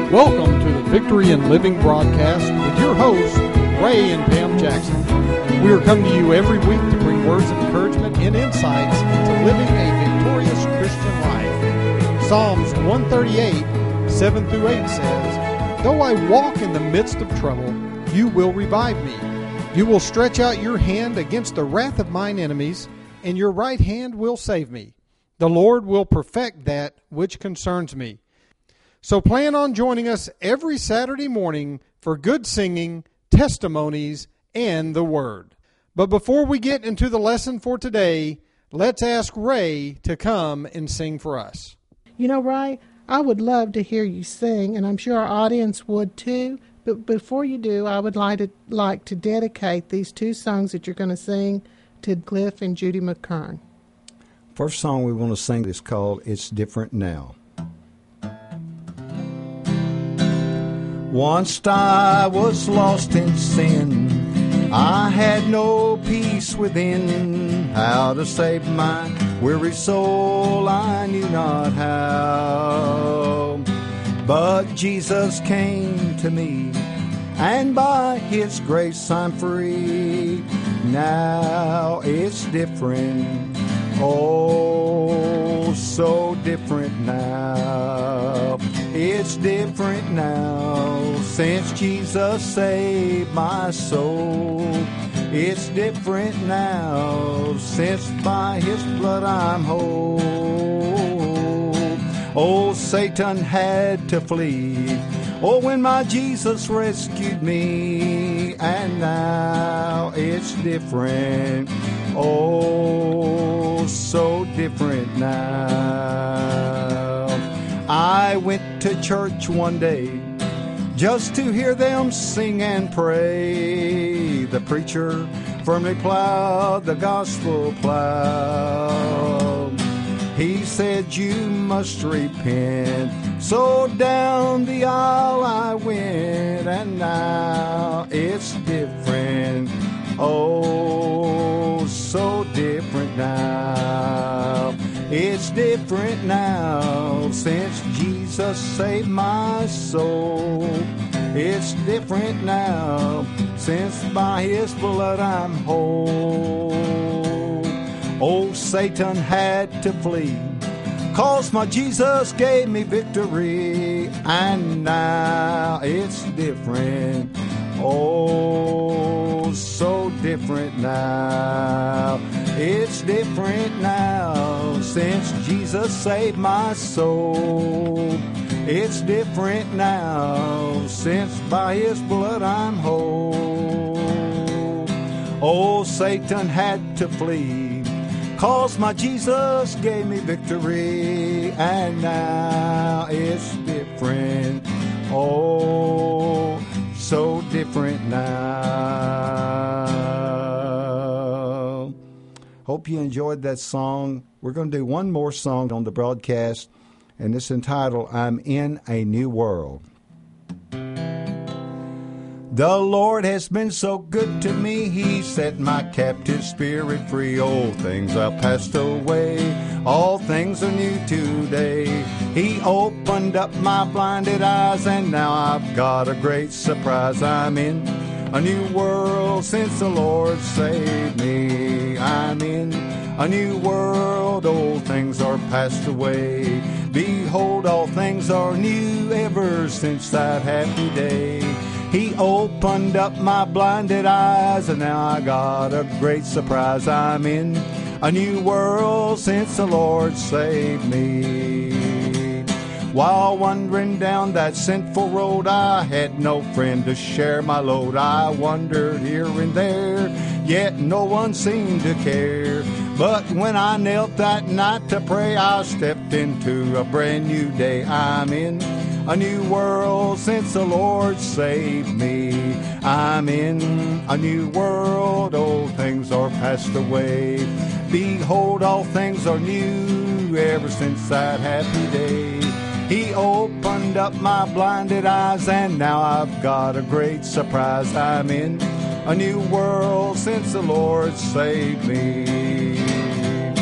Welcome to the Victory in Living broadcast with your hosts, Ray and Pam Jackson. We are coming to you every week to bring words of encouragement and insights into living a victorious Christian life. Psalms 138, 7 through 8 says, "Though I walk in the midst of trouble, you will revive me. You will stretch out your hand against the wrath of mine enemies, and your right hand will save me. The Lord will perfect that which concerns me." So plan on joining us every Saturday morning for good singing, testimonies, and the Word. But before we get into the lesson for today, let's ask Ray to come and sing for us. You know, Ray, I would love to hear you sing, and I'm sure our audience would too. But before you do, I would like to dedicate these two songs that you're going to sing to Cliff and Judy McKern. First song we want to sing is called "It's Different Now." Once I was lost in sin, I had no peace within. How to save my weary soul I knew not how. But Jesus came to me, and by His grace I'm free. Now it's different, oh, so different now. It's different now, since Jesus saved my soul. It's different now, since by His blood I'm whole. Oh, Satan had to flee, oh, when my Jesus rescued me. And now it's different, oh, so different now. I went to church one day just to hear them sing and pray. The preacher firmly plowed the gospel plow. He said, "You must repent." So down the aisle I went, and now it's different, oh, so different now. It's different now, since Jesus saved my soul. It's different now, since by His blood I'm whole. Oh, Satan had to flee, 'cause my Jesus gave me victory. And now it's different, oh, so different now. It's different now, since Jesus saved my soul. It's different now, since by His blood I'm whole. Oh, Satan had to flee, 'cause my Jesus gave me victory. And now it's different, oh, so different now. Hope you enjoyed that song. We're going to do one more song on the broadcast, and it's entitled, "I'm in a New World." The Lord has been so good to me. He set my captive spirit free. Old things are passed away, all things are new today. He opened up my blinded eyes, and now I've got a great surprise. I'm in a new world since the Lord saved me. I'm in a new world, old things are passed away. Behold, all things are new ever since that happy day. He opened up my blinded eyes, and now I got a great surprise. I'm in a new world since the Lord saved me. While wandering down that sinful road, I had no friend to share my load. I wandered here and there, yet no one seemed to care. But when I knelt that night to pray, I stepped into a brand new day. I'm in a new world since the Lord saved me. I'm in a new world, old things are passed away. Behold, all things are new ever since that happy day. He opened up my blinded eyes, and now I've got a great surprise. I'm in a new world since the Lord saved me.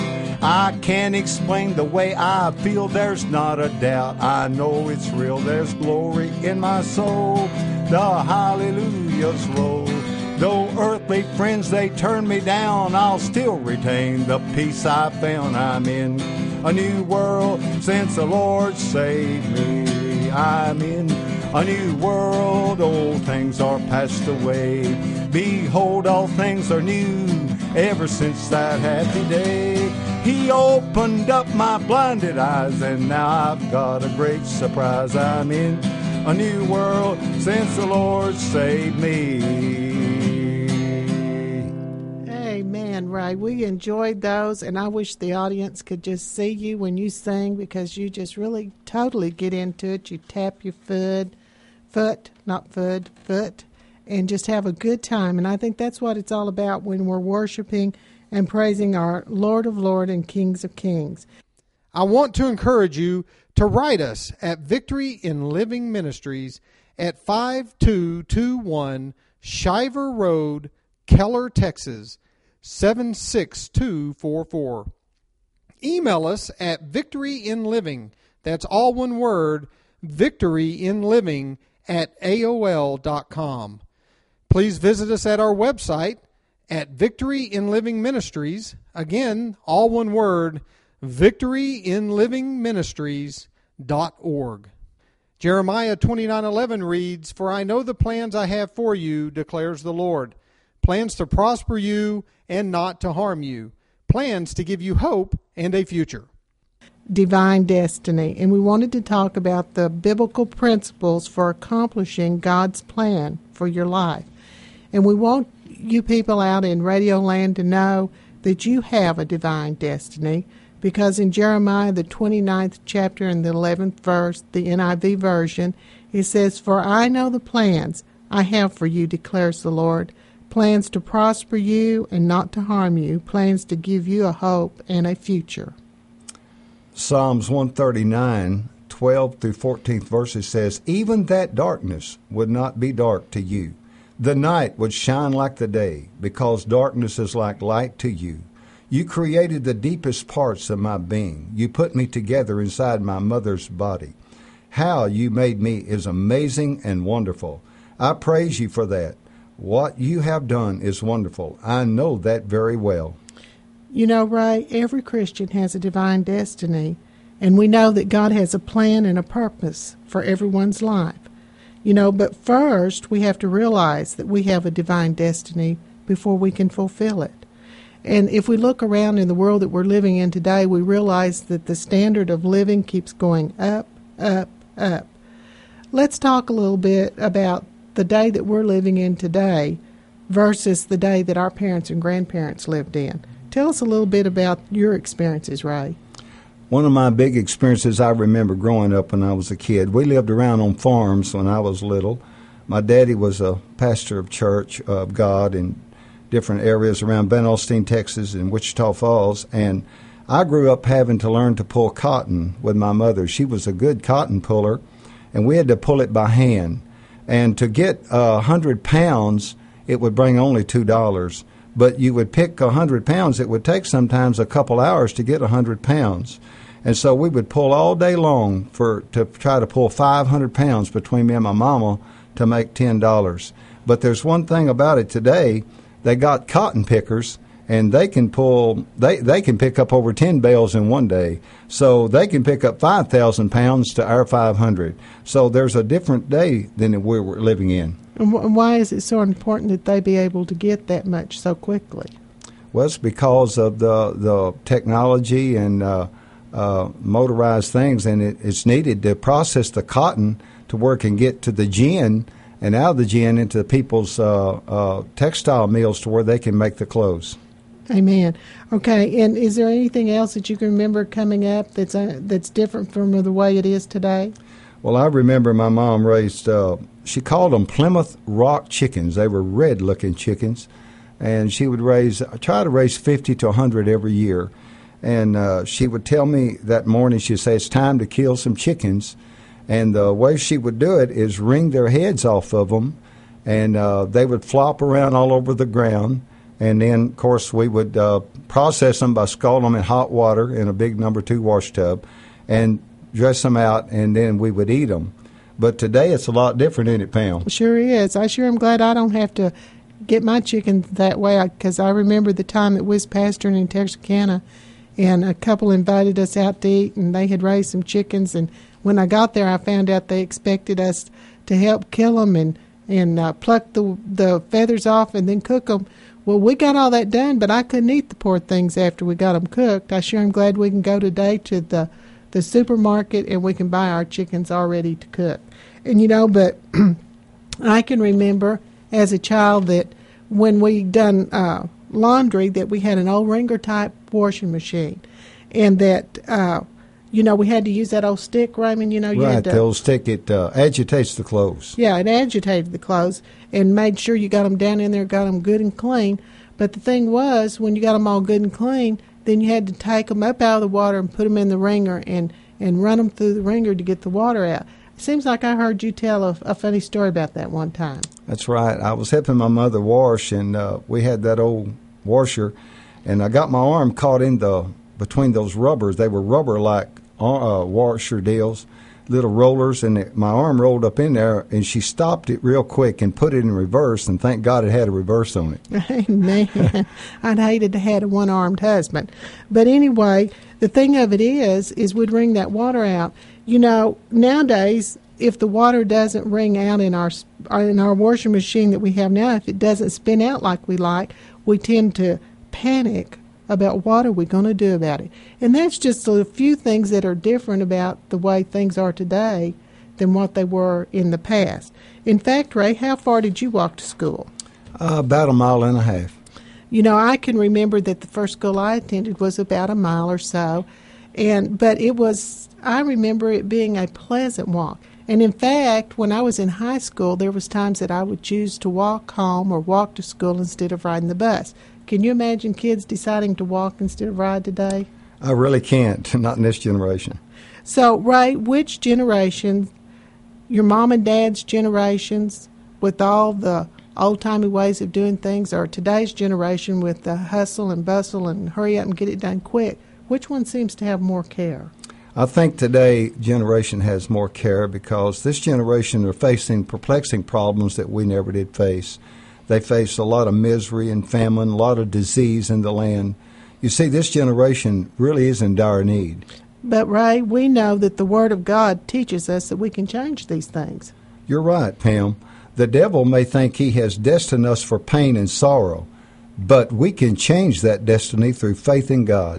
I can't explain the way I feel, there's not a doubt. I know it's real, there's glory in my soul. The hallelujahs roll. Though earthly friends, they turn me down, I'll still retain the peace I found. I'm in a new world since the Lord saved me. I'm in a new world, old things are passed away. Behold, all things are new ever since that happy day. He opened up my blinded eyes, and now I've got a great surprise. I'm in a new world since the Lord saved me. Amen, Ray. We enjoyed those, and I wish the audience could just see you when you sing, because you just really totally get into it. You tap your foot, and just have a good time. And I think that's what it's all about when we're worshiping and praising our Lord of Lords and Kings of Kings. I want to encourage you to write us at Victory in Living Ministries at 5221 Shiver Road, Keller, Texas, 76244. Email us at victoryinliving, that's all one word, victoryinliving at AOL.com. Please visit us at our website at Victory in Living Ministries, again, all one word, victoryinlivingministries.org. Jeremiah 29:11 reads, "For I know the plans I have for you, declares the Lord, plans to prosper you and not to harm you, plans to give you hope and a future." Divine destiny. And we wanted to talk about the biblical principles for accomplishing God's plan for your life. And we want you people out in Radio Land to know that you have a divine destiny, because in Jeremiah, the 29th chapter and the 11th verse, the NIV version, it says, "For I know the plans I have for you, declares the Lord, plans to prosper you and not to harm you, plans to give you a hope and a future." Psalms 139, 12 through 14th verses says, "Even that darkness would not be dark to you. The night would shine like the day, because darkness is like light to you. You created the deepest parts of my being. You put me together inside my mother's body. How you made me is amazing and wonderful. I praise you for that. What you have done is wonderful. I know that very well." You know, Ray, every Christian has a divine destiny, and we know that God has a plan and a purpose for everyone's life. You know, but first we have to realize that we have a divine destiny before we can fulfill it. And if we look around in the world that we're living in today, we realize that the standard of living keeps going up, up, up. Let's talk a little bit about the day that we're living in today versus the day that our parents and grandparents lived in. Tell us a little bit about your experiences, Ray. One of my big experiences I remember growing up when I was a kid, we lived around on farms when I was little. My daddy was a pastor of Church of God in different areas around Ben Alstein, Texas, and Wichita Falls, and I grew up having to learn to pull cotton with my mother. She was a good cotton puller, and we had to pull it by hand. And to get 100 pounds, it would bring only $2. But you would pick 100 pounds. It would take sometimes a couple hours to get 100 pounds. And so we would pull all day long to try to pull 500 pounds between me and my mama to make $10. But there's one thing about it today. They got cotton pickers, and they can pick up over 10 bales in one day. So they can pick up 5,000 pounds to our 500. So there's a different day than we were living in. And why is it so important that they be able to get that much so quickly? Well, it's because of the technology and motorized things, and it's needed to process the cotton to where it can get to the gin, and out of the gin into people's textile mills to where they can make the clothes. Amen. Okay, and is there anything else that you can remember coming up that's different from the way it is today? Well, I remember my mom raised, she called them Plymouth Rock chickens. They were red-looking chickens, and she would try to raise 50 to 100 every year. And she would tell me that morning, she'd say, "It's time to kill some chickens." And the way she would do it is wring their heads off of them, and they would flop around all over the ground. And then, of course, we would process them by scalding them in hot water in a big No. 2 wash tub and dress them out, and then we would eat them. But today it's a lot different, isn't it, Pam? Sure is. I sure am glad I don't have to get my chickens that way, because I remember the time that we was pastoring in Texarkana, and a couple invited us out to eat, and they had raised some chickens, and when I got there I found out they expected us to help kill them and pluck the feathers off and then cook them. Well, we got all that done, but I couldn't eat the poor things after we got them cooked. I sure am glad we can go today to the supermarket and we can buy our chickens all ready to cook. And, but I can remember as a child that when we done laundry, that we had an old Wringer-type washing machine. And that, we had to use that old stick, Raymond. Right, the old stick, it agitates the clothes. Yeah, it agitated the clothes and made sure you got them down in there, got them good and clean. But the thing was, when you got them all good and clean, then you had to take them up out of the water and put them in the wringer and run them through the wringer to get the water out. It seems like I heard you tell a funny story about that one time. That's right. I was helping my mother wash, and we had that old washer, and I got my arm caught in between those rubbers. They were rubber-like washer deals, little rollers, and my arm rolled up in there, and she stopped it real quick and put it in reverse, and thank God it had a reverse on it. Man, I'd hated to have a one-armed husband. But anyway, the thing of it is we'd wring that water out. Nowadays, if the water doesn't wring out in our washing machine that we have now, if it doesn't spin out like we like, we tend to panic about what are we going to do about it. And that's just a few things that are different about the way things are today than what they were in the past. In fact, Ray, how far did you walk to school? About 1.5 miles. I can remember that the first school I attended was about 1 mile or so, but I remember it being a pleasant walk. And in fact, when I was in high school, there was times that I would choose to walk home or walk to school instead of riding the bus. Can you imagine kids deciding to walk instead of ride today? I really can't, not in this generation. So, Ray, which generation, your mom and dad's generations, with all the old-timey ways of doing things, or today's generation with the hustle and bustle and hurry up and get it done quick, which one seems to have more care? I think today generation has more care because this generation are facing perplexing problems that we never did face. They face a lot of misery and famine, a lot of disease in the land. You see, this generation really is in dire need. But, Ray, we know that the Word of God teaches us that we can change these things. You're right, Pam. The devil may think he has destined us for pain and sorrow, but we can change that destiny through faith in God.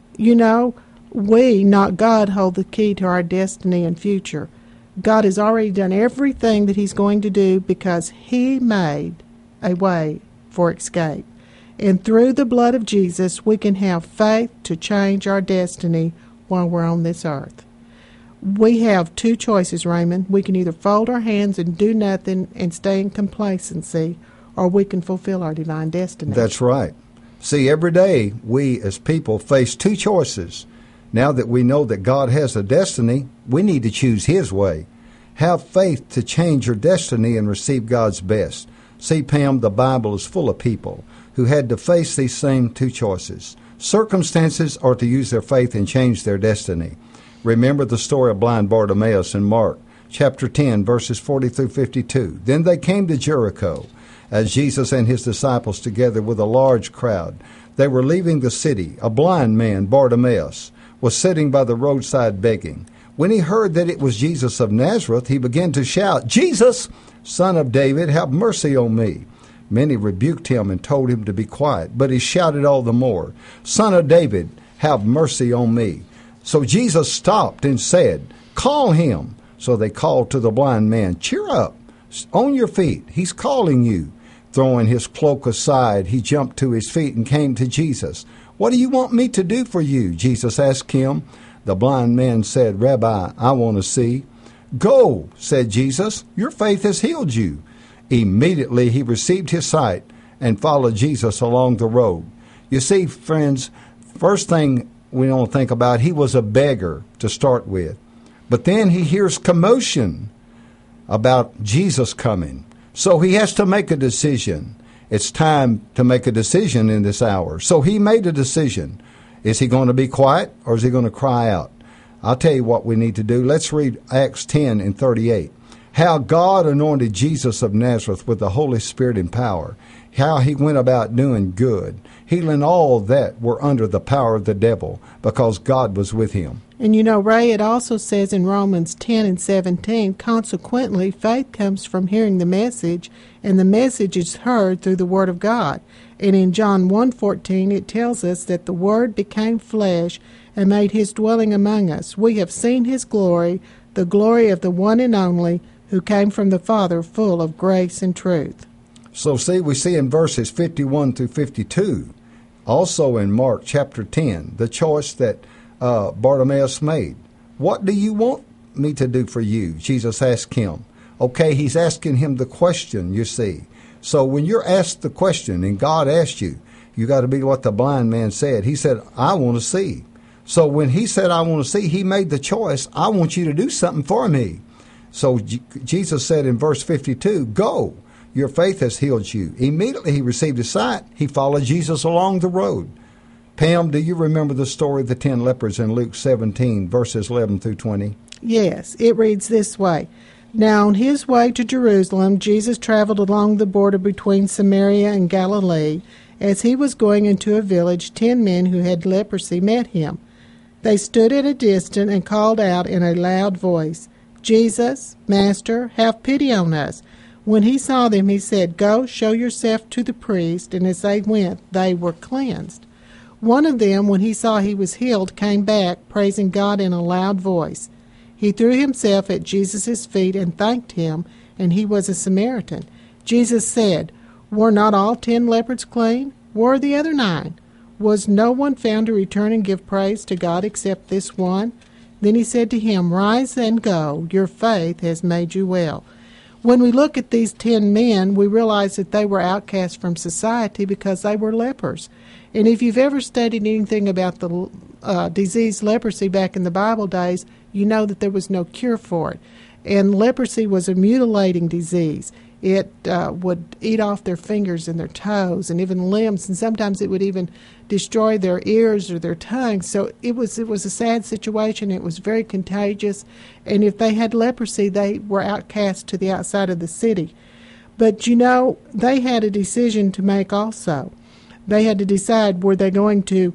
We, not God, hold the key to our destiny and future. God has already done everything that He's going to do because He made a way for escape. And through the blood of Jesus, we can have faith to change our destiny while we're on this earth. We have two choices, Raymond. We can either fold our hands and do nothing and stay in complacency, or we can fulfill our divine destiny. That's right. See, every day we as people face two choices. Now that we know that God has a destiny, we need to choose His way. Have faith to change your destiny and receive God's best. See, Pam, the Bible is full of people who had to face these same two choices. Circumstances or to use their faith and change their destiny. Remember the story of blind Bartimaeus in Mark chapter 10, verses 40 through 52. Then they came to Jericho, as Jesus and His disciples together with a large crowd. They were leaving the city. A blind man, Bartimaeus, was sitting by the roadside begging. When he heard that it was Jesus of Nazareth, he began to shout, "Jesus, Son of David, have mercy on me." Many rebuked him and told him to be quiet, but he shouted all the more, "Son of David, have mercy on me." So Jesus stopped and said, "Call him." So they called to the blind man, "Cheer up, on your feet, he's calling you." Throwing his cloak aside, he jumped to his feet and came to Jesus. "What do you want me to do for you?" Jesus asked him. The blind man said, "Rabbi, I want to see." "Go," said Jesus, "your faith has healed you." Immediately he received his sight and followed Jesus along the road. You see, friends, first thing we don't think about, he was a beggar to start with. But then he hears commotion about Jesus coming. So he has to make a decision. It's time to make a decision in this hour. So he made a decision. Is he going to be quiet or is he going to cry out? I'll tell you what we need to do. Let's read Acts 10 and 38. How God anointed Jesus of Nazareth with the Holy Spirit and power. How he went about doing good, healing all that were under the power of the devil, because God was with him. And you know, Ray, it also says in Romans 10 and 17, consequently, faith comes from hearing the message, and the message is heard through the Word of God. And in John 1:14, it tells us that the Word became flesh and made his dwelling among us. We have seen his glory, the glory of the one and only, who came from the Father, full of grace and truth. So we see in verses 51 through 52, also in Mark chapter 10, the choice that Bartimaeus made. What do you want me to do for you? Jesus asked him. Okay, he's asking him the question, you see. So when you're asked the question and God asked you, you got to be what the blind man said. He said, I want to see. So when he said, I want to see, he made the choice, I want you to do something for me. So Jesus said in verse 52, go, your faith has healed you. Immediately he received his sight. He followed Jesus along the road. Pam, do you remember the story of the 10 lepers in Luke 17, verses 11 through 20? Yes, it reads this way. Now on his way to Jerusalem, Jesus traveled along the border between Samaria and Galilee. As he was going into a village, 10 men who had leprosy met him. They stood at a distance and called out in a loud voice, Jesus, Master, have pity on us. When he saw them, he said, go, show yourself to the priest. And as they went, they were cleansed. One of them, when he saw he was healed, came back, praising God in a loud voice. He threw himself at Jesus' feet and thanked him, and he was a Samaritan. Jesus said, were not all 10 lepers clean? Where are the other 9? Was no one found to return and give praise to God except this one? Then he said to him, rise and go, your faith has made you well. When we look at these 10 men, we realize that they were outcast from society because they were lepers. And if you've ever studied anything about the disease leprosy back in the Bible days, you know that there was no cure for it. And leprosy was a mutilating disease. It would eat off their fingers and their toes and even limbs, and sometimes it would even destroy their ears or their tongues. So it was a sad situation. It was very contagious, and if they had leprosy, they were outcast to the outside of the city. But, you know, they had a decision to make also. They had to decide, were they going to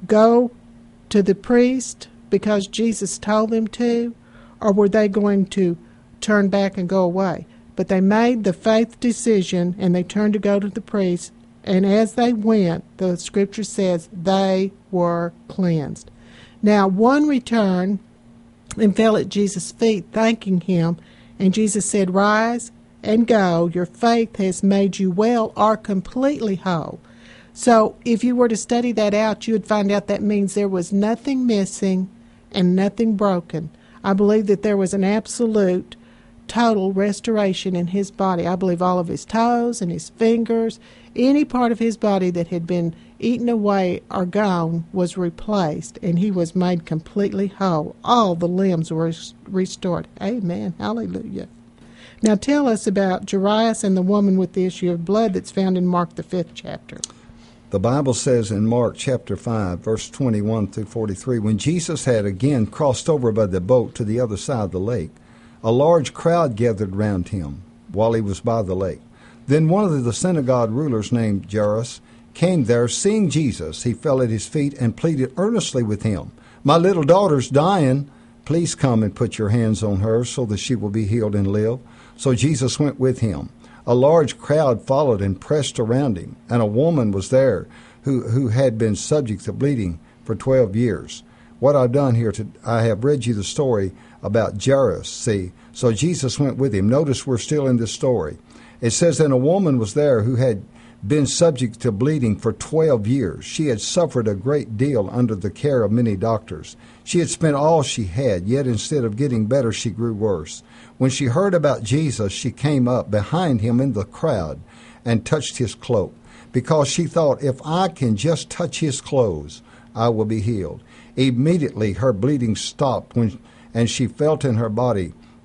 go to the priest because Jesus told them to, or were they going to turn back and go away? But they made the faith decision, and they turned to go to the priest. And as they went, the scripture says they were cleansed. Now, one returned and fell at Jesus' feet, thanking him. And Jesus said, rise and go. Your faith has made you well or completely whole. So if you were to study that out, you would find out that means there was nothing missing and nothing broken. I believe that there was an absolute total restoration in his body. I believe all of his toes and his fingers, any part of his body that had been eaten away or gone was replaced, and he was made completely whole. All the limbs were restored. Amen. Hallelujah. Now tell us about Jairus and the woman with the issue of blood that's found in Mark the 5th chapter. The Bible says in Mark chapter 5, verse 21 through 43, when Jesus had again crossed over by the boat to the other side of the lake, a large crowd gathered round him while he was by the lake. Then one of the synagogue rulers named Jairus came there. Seeing Jesus, he fell at his feet and pleaded earnestly with him, my little daughter's dying. Please come and put your hands on her so that she will be healed and live. So Jesus went with him. A large crowd followed and pressed around him, and a woman was there who had been subject to bleeding for 12 years. What I've done here, I have read you the story about Jairus, see. So Jesus went with him. Notice we're still in this story. It says, and a woman was there who had been subject to bleeding for 12 years. She had suffered a great deal under the care of many doctors. She had spent all she had, yet instead of getting better, she grew worse. When she heard about Jesus, she came up behind him in the crowd and touched his cloak, because she thought, if I can just touch his clothes, I will be healed. Immediately her bleeding stopped, and she felt in her body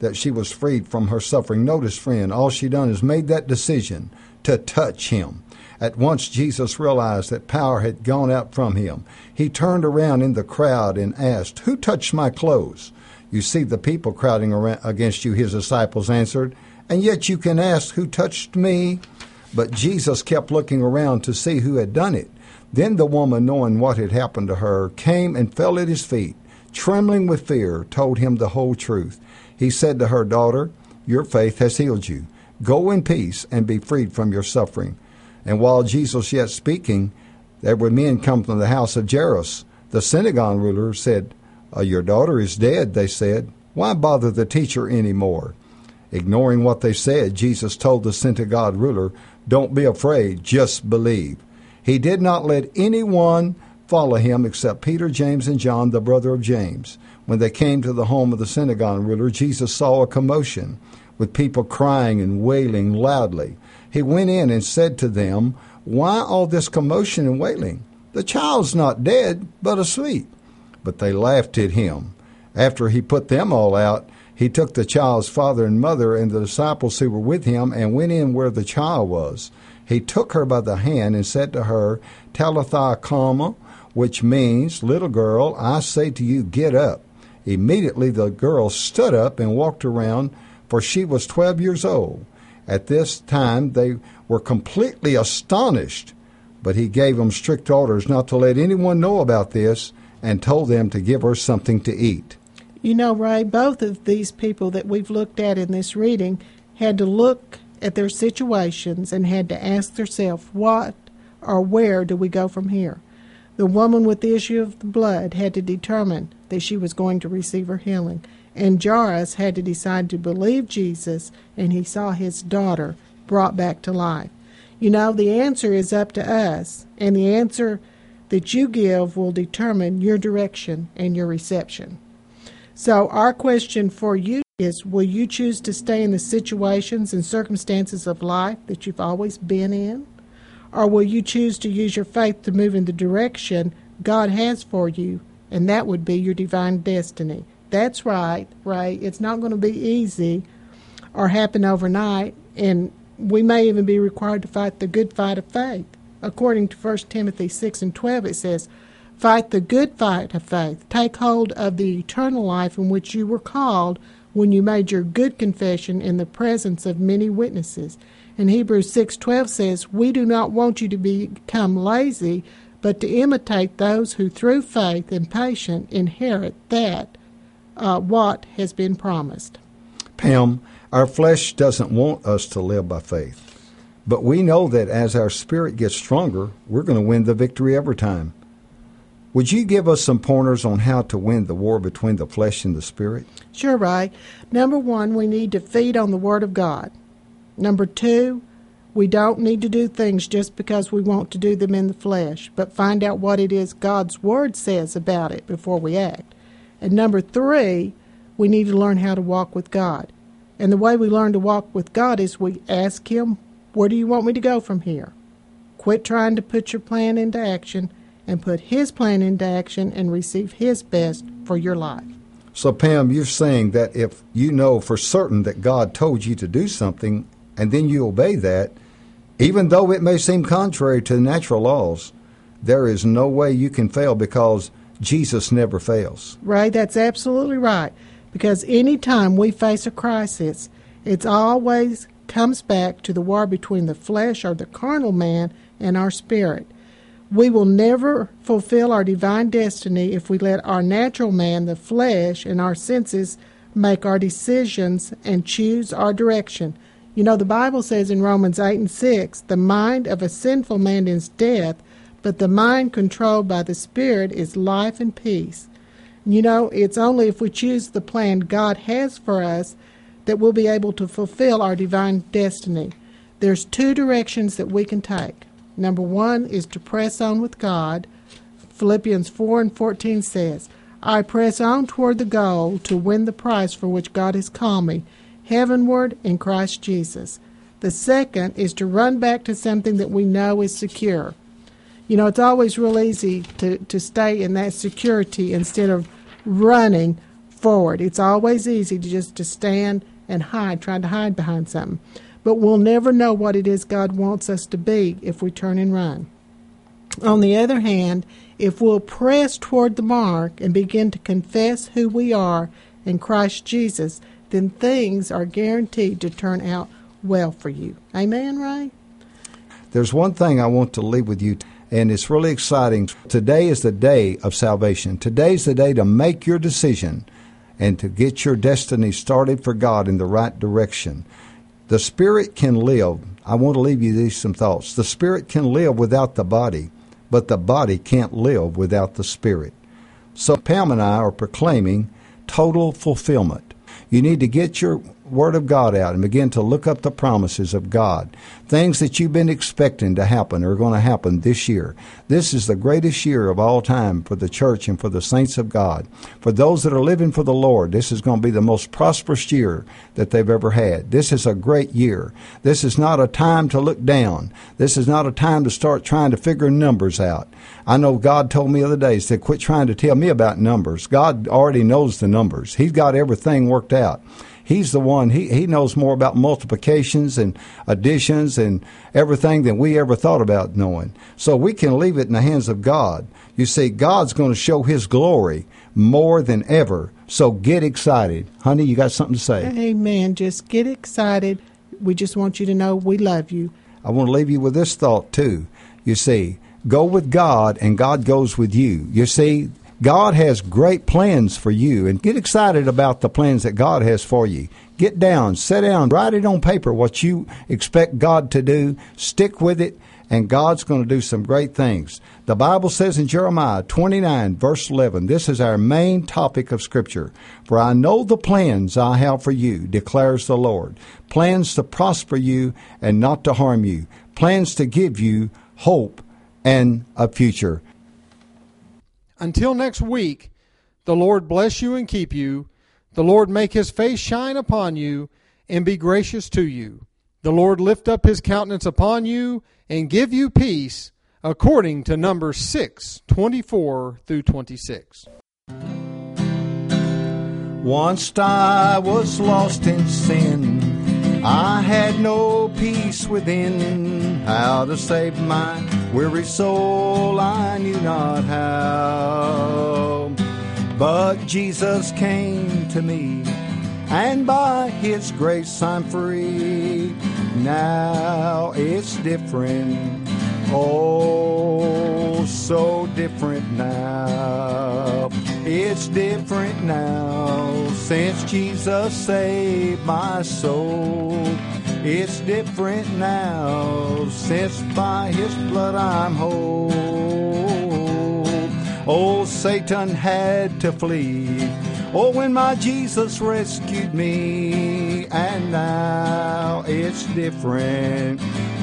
that she was freed from her suffering. Notice, friend, all she done is made that decision to touch him. At once Jesus realized that power had gone out from him. He turned around in the crowd and asked, "Who touched my clothes?" "You see the people crowding around against you," his disciples answered, "and yet you can ask, 'Who touched me?'" But Jesus kept looking around to see who had done it. Then the woman, knowing what had happened to her, came and fell at his feet, trembling with fear, told him the whole truth. He said to her, "Daughter, your faith has healed you. Go in peace and be freed from your suffering." And while Jesus yet speaking, there were men come from the house of Jairus. The synagogue ruler said, "Your daughter is dead," they said. "Why bother the teacher any more?" Ignoring what they said, Jesus told the synagogue ruler, "Don't be afraid, just believe." He did not let anyone follow him except Peter, James, and John, the brother of James. When they came to the home of the synagogue ruler, Jesus saw a commotion, with people crying and wailing loudly. He went in and said to them, "Why all this commotion and wailing? The child's not dead, but asleep." But they laughed at him. After he put them all out, he took the child's father and mother and the disciples who were with him and went in where the child was. He took her by the hand and said to her, "Talitha cumi," which means, "Little girl, I say to you, get up." Immediately the girl stood up and walked around, for she was 12 years old. At this time they were completely astonished, but he gave them strict orders not to let anyone know about this and told them to give her something to eat. You know, Ray, both of these people that we've looked at in this reading had to look at their situations and had to ask themselves, what or where do we go from here? The woman with the issue of the blood had to determine that she was going to receive her healing. And Jairus had to decide to believe Jesus, and he saw his daughter brought back to life. You know, the answer is up to us, and the answer that you give will determine your direction and your reception. So our question for you is, will you choose to stay in the situations and circumstances of life that you've always been in? Or will you choose to use your faith to move in the direction God has for you, and that would be your divine destiny? That's right, Ray. It's not going to be easy or happen overnight, and we may even be required to fight the good fight of faith. According to 1 Timothy 6:12, it says, "Fight the good fight of faith. Take hold of the eternal life in which you were called when you made your good confession in the presence of many witnesses." And Hebrews 6:12 says, "We do not want you to become lazy, but to imitate those who through faith and patience inherit that what has been promised." Pam, our flesh doesn't want us to live by faith, but we know that as our spirit gets stronger, we're going to win the victory every time. Would you give us some pointers on how to win the war between the flesh and the spirit? Sure, Ray. Number one, we need to feed on the Word of God. Number two, we don't need to do things just because we want to do them in the flesh, but find out what it is God's Word says about it before we act. And number three, we need to learn how to walk with God. And the way we learn to walk with God is we ask Him, where do you want me to go from here? Quit trying to put your plan into action and put His plan into action and receive His best for your life. So, Pam, you're saying that if you know for certain that God told you to do something and then you obey that, even though it may seem contrary to natural laws, there is no way you can fail because Jesus never fails. Ray, that's absolutely right. Because any time we face a crisis, it always comes back to the war between the flesh or the carnal man and our spirit. We will never fulfill our divine destiny if we let our natural man, the flesh, and our senses make our decisions and choose our direction. You know, the Bible says in Romans 8:6, "The mind of a sinful man is death, but the mind controlled by the Spirit is life and peace." You know, it's only if we choose the plan God has for us that we'll be able to fulfill our divine destiny. There's two directions that we can take. Number one is to press on with God. Philippians 4:14 says, "I press on toward the goal to win the prize for which God has called me, heavenward in Christ Jesus." The second is to run back to something that we know is secure. You know, it's always real easy to stay in that security instead of running forward. It's always easy to stand and hide, trying to hide behind something. But we'll never know what it is God wants us to be if we turn and run. On the other hand, if we'll press toward the mark and begin to confess who we are in Christ Jesus, then things are guaranteed to turn out well for you. Amen, Ray? There's one thing I want to leave with you, and it's really exciting. Today is the day of salvation. Today's the day to make your decision and to get your destiny started for God in the right direction. The Spirit can live. I want to leave you these some thoughts. The Spirit can live without the body, but the body can't live without the Spirit. So Pam and I are proclaiming total fulfillment. You need to get your Word of God out and begin to look up the promises of God. Things that you've been expecting to happen are going to happen this year. This is the greatest year of all time for the church and for the saints of God. For those that are living for the Lord, this is going to be the most prosperous year that they've ever had. This is a great year. This is not a time to look down. This is not a time to start trying to figure numbers out. I know God told me the other day, he said, quit trying to tell me about numbers. God already knows the numbers. He's got everything worked out. He's the one, he knows more about multiplications and additions and everything than we ever thought about knowing. So we can leave it in the hands of God. You see, God's going to show his glory more than ever. So get excited. Honey, you got something to say? Amen. Just get excited. We just want you to know we love you. I want to leave you with this thought too. You see, go with God and God goes with you. You see, God has great plans for you, and get excited about the plans that God has for you. Get down, sit down, write it on paper what you expect God to do, stick with it, and God's going to do some great things. The Bible says in Jeremiah 29, verse 11, this is our main topic of Scripture. For I know the plans I have for you, declares the Lord. Plans to prosper you and not to harm you. Plans to give you hope and a future. Until next week, the Lord bless you and keep you. The Lord make his face shine upon you and be gracious to you. The Lord lift up his countenance upon you and give you peace, according to Numbers 6:24 through 26. Once I was lost in sin, I had no peace within. How to save my weary soul I knew not how. But Jesus came to me, and by his grace I'm free. Now it's different, oh, so different now. It's different now since Jesus saved my soul. It's different now since by his blood I'm whole. Oh, Satan had to flee. Oh, when my Jesus rescued me, and now it's different.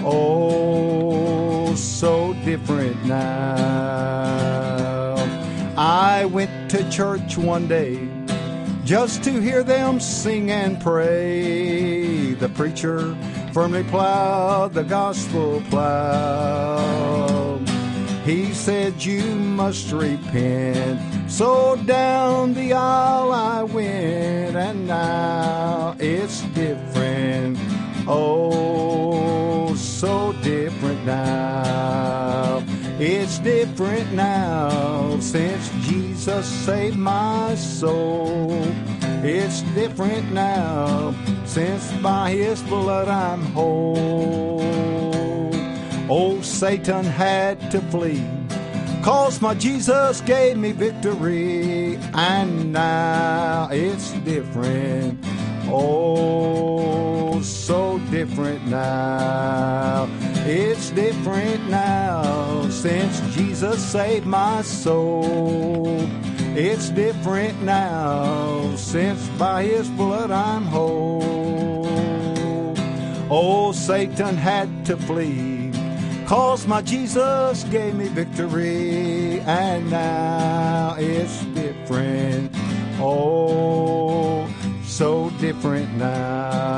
Oh, so different now. I went to church one day just to hear them sing and pray. The preacher firmly plowed the gospel plow. He said you must repent. So down the aisle I went, and now it's different. Oh, so different now. It's different now since Jesus saved my soul. It's different now since by his blood I'm whole. Oh, Satan had to flee, 'cause my Jesus gave me victory, and now it's different. Oh, so different now. It's different now since Jesus saved my soul. It's different now since by his blood I'm whole. Oh, Satan had to flee, 'cause my Jesus gave me victory, and now it's different. Oh, so different now.